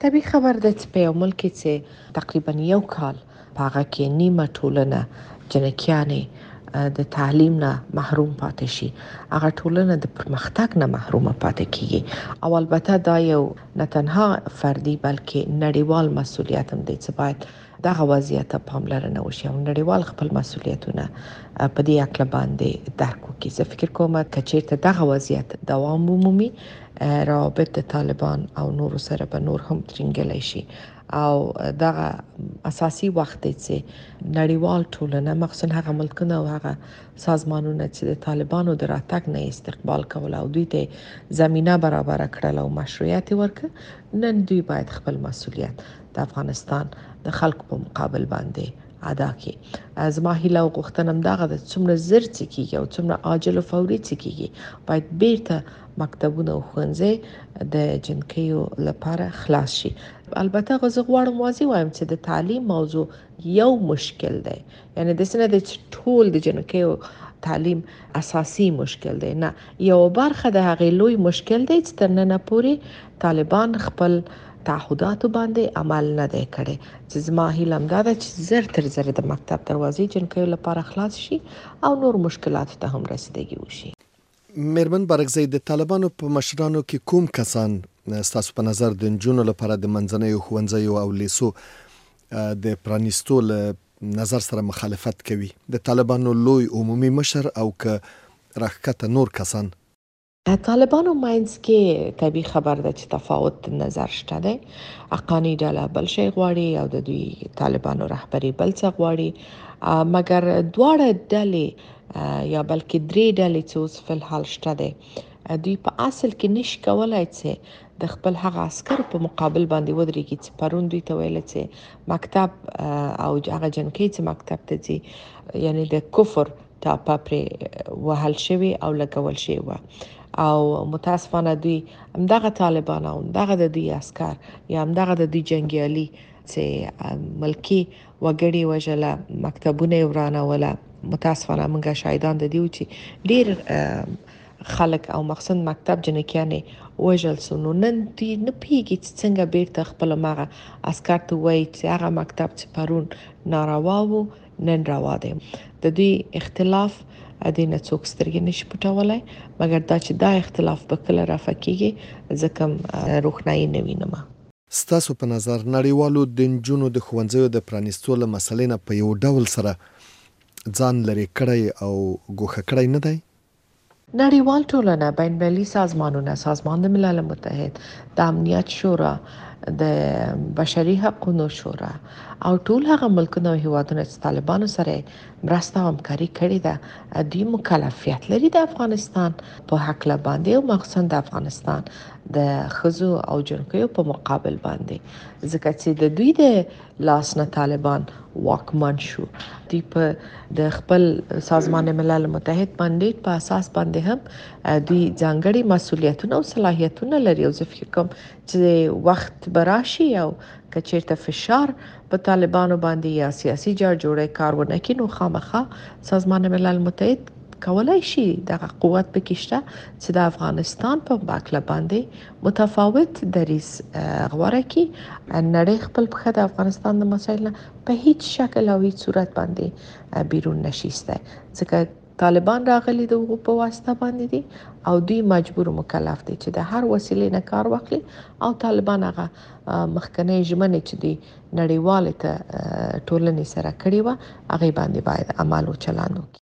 طبیعي خبر ده چې په یو ملک کې چې تقریبا یو کال په هغه کې نیمه ټولنه جنکیانې د تعلیم نه محروم پاتې شي، هغه ټولنه د پرمختګ نه محرومه پاتې کیږي. او البته دا یو نه تنها فردي بلکې نړیوال مسؤلیت هم دی چې باید دغه وضعیت ته پاملرنه وشي او نړیوال خپل مسؤلیتونه په دې اړه باندې درک وکړي. زه فکر کوم چې چیرته دغه وضعیت دوام ومومي، روابط د طالبان او نور سره به نور هم ترنګلی شي او دغه اساسي وخت دی چې نړیوال ټولنه مخصوصا هغه ملکونه او هغه سازمانونه چې د طالبانو د راتګ نه استقبال کول او دوی ته زمينه برابر کړل او مشروعیت ورکړ، نن دوی باید خپل مسؤلیت د افغانستان د خلکو په مقابل باندې ادا کړي. زما هیله او غوښتنه هم دغه د څومره زر څه کیږي او څومره عاجل او فوري څه کیږي باید بیرته مکتبونه او ښوونځي د جنکیو لپاره خلاص شي. البته زه غواړم واضح وایم چې د تعلیم موضوع یو مشکل دی، یعنی د سینه د ټول د جنکیو تعلیم اساسي مشکل دی، نه یو برخه د هغې لوی مشکل دی چې تر ننه پورې طالبان خپل تعهداتو باندې عمل نه دی کړی. چې زما هیله هم دا ده چې زر تر زر د مکتب دروازې جنکیو لپاره خلاص شي او نور مشکلات ته هم رسیدګي وشي. میرمن برګزی، د طالبانو په مشرانو کې کوم کسان ستاسو په نظر د نجونو لپاره د منځنیو ښوونځیو او لیسو د پرانیستو له نظر سره مخالفت کوي؟ د طالبانو لوی عمومي مشر او که راښکته نور کسان؟ طالبانو ماینځ کې طبیعي خبر ده چې تفاوت نظر شته دی. حقانی ډله بل شی غواړي او د دوی طالبانو رهبری بل څه غواړي، مګر دواړه ډلې یا بلکې درې ډلې چې اوس فل حال شته دی دوی په اصل کې نشي کولای چې د خپل هغه عسکر په مقابل باندې ودرېږي چې پرون دوی ته ویل چې مکتب او هغه جنکۍ چې مکتب ته ځي یعنی د کفر ټاپه پرې وهل شوی او لګول شوی و او متاسفانه دوی همدغه طالبان او همدغه د دوی عسكر یا همدغه د دوی جنگیالي چې ملکی وګړي وژله، مکتبونه ورانوله. متاسفانه موږ شاهدان د دیو چې ډیر خلک او مخصوص مکتب جنکیانې وژل سو. نو نن دوی نه پیږي چې څنګه بیرته خپل ماغه عسكر ته وایي چې هغه مکتب چې پرون ناروا وو نن روا دی. د دوی اختلاف د نه څوک سترګې نشي پټولای، مګر دا چې دا اختلاف به کله رافع کیږي ځکه روښنايي نه وینم. ستاسو په نظر نړیوالو د نجونو د ښوونځیو د پرانیستو له مسلې نه په یو ډول سره ځان لري کړی او ګوښه کړی نه دی؟ نړیوال ټولنه، بین المللي سازمانونه، سازمان د ملل متحد، د امنیت شورا، د بشري حقوقو شورا او ټول هغه ملکونه او هیوادونه چې طالبانو سره مرسته او همکاري کړې ده دوی مکلفیت لري د افغانستان په حق باندې او مخصوصا د افغانستان د ښځو او جنکیو په مقابل باندې، ځکه چې د دوی د لاس نه طالبان واکمن شو. دوی په د خپل سازمان ملل متحد باندې په اساس باندې هم دوی ځانګړي مسؤلیتونه او صلاحیتونه لري. او زه فکر کوم چې وخت براشي او کچیرته فشار په طالبانو باندې یا سیاسي جوړې کار ونه کړي نو خامخا سازمان ملل متحد کولای شي دغه قوت پکښته چې د افغانستان په باکله باندې متفاوت دریځ غوړه کی نړۍ خپل په د افغانستان د مسایل په هیڅ شکل او هیڅ صورت باندې بیرون نشيسته، ځکه طالبان راغلي د په واسطه باندې دي او دوی مجبور مکلف دي چې د هر وسیلې نه کار واخلي او طالبان هغه مخکنی ژمنې چې دی نړیواله ته ټولنې سره کړی و هغه باندې باید عمل او چلند وکړي.